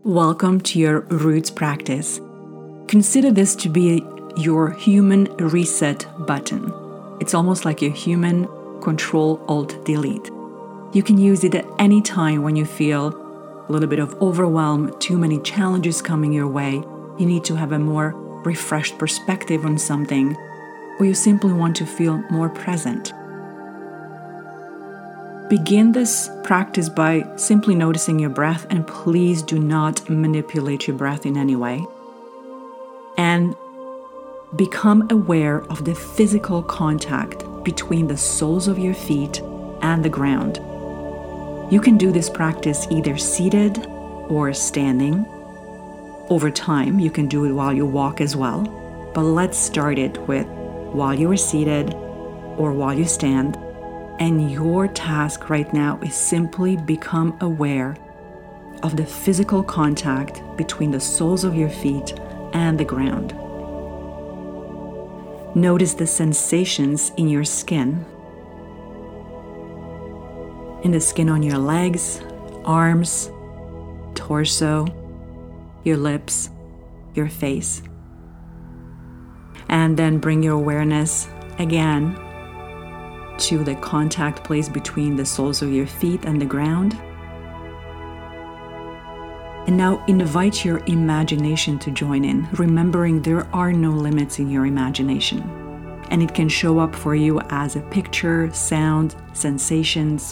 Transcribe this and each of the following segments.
Welcome to your roots practice. Consider this to be your human reset button. It's almost like your human Control-Alt-Delete. You can use it at any time when you feel a little bit of overwhelm, too many challenges coming your way, you need to have a more refreshed perspective on something, or you simply want to feel more present. Begin this practice by simply noticing your breath, and please do not manipulate your breath in any way. And become aware of the physical contact between the soles of your feet and the ground. You can do this practice either seated or standing. Over time, you can do it while you walk as well, but let's start it with while you are seated or while you stand. And your task right now is simply become aware of the physical contact between the soles of your feet and the ground. Notice the sensations in your skin, in the skin on your legs, arms, torso, your lips, your face. And then bring your awareness again to the contact place between the soles of your feet and the ground. And now invite your imagination to join in, remembering there are no limits in your imagination. And it can show up for you as a picture, sound, sensations.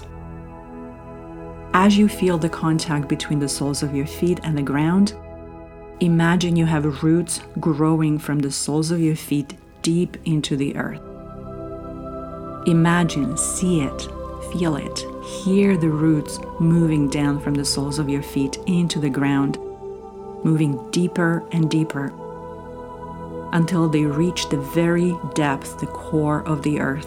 As you feel the contact between the soles of your feet and the ground, imagine you have roots growing from the soles of your feet deep into the earth. Imagine, see it, feel it, hear the roots moving down from the soles of your feet into the ground, moving deeper and deeper until they reach the very depth, the core of the earth.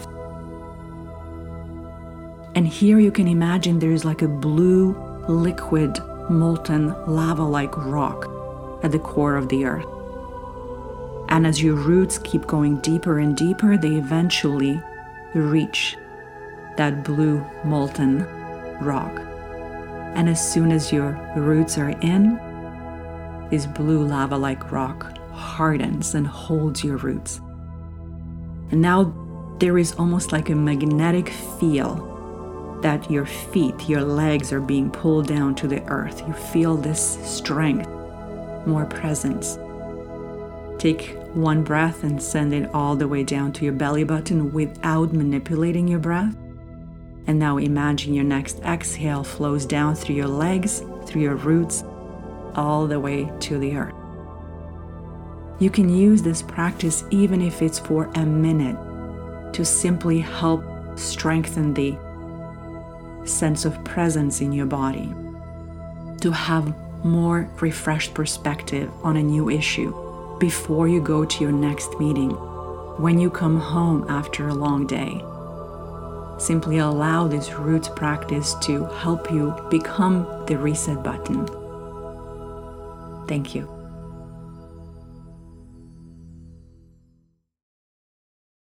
And here you can imagine there's like a blue, liquid, molten, lava-like rock at the core of the earth. And as your roots keep going deeper and deeper, they eventually reach that blue molten rock. And as soon as your roots are in, this blue lava-like rock hardens and holds your roots. And now there is almost like a magnetic feel that your feet, your legs are being pulled down to the earth. You feel this strength, more presence. Take one breath and send it all the way down to your belly button without manipulating your breath. And now imagine your next exhale flows down through your legs, through your roots, all the way to the earth. You can use this practice even if it's for a minute to simply help strengthen the sense of presence in your body, to have more refreshed perspective on a new issue before you go to your next meeting, when you come home after a long day. Simply allow this roots practice to help you become the reset button. Thank you.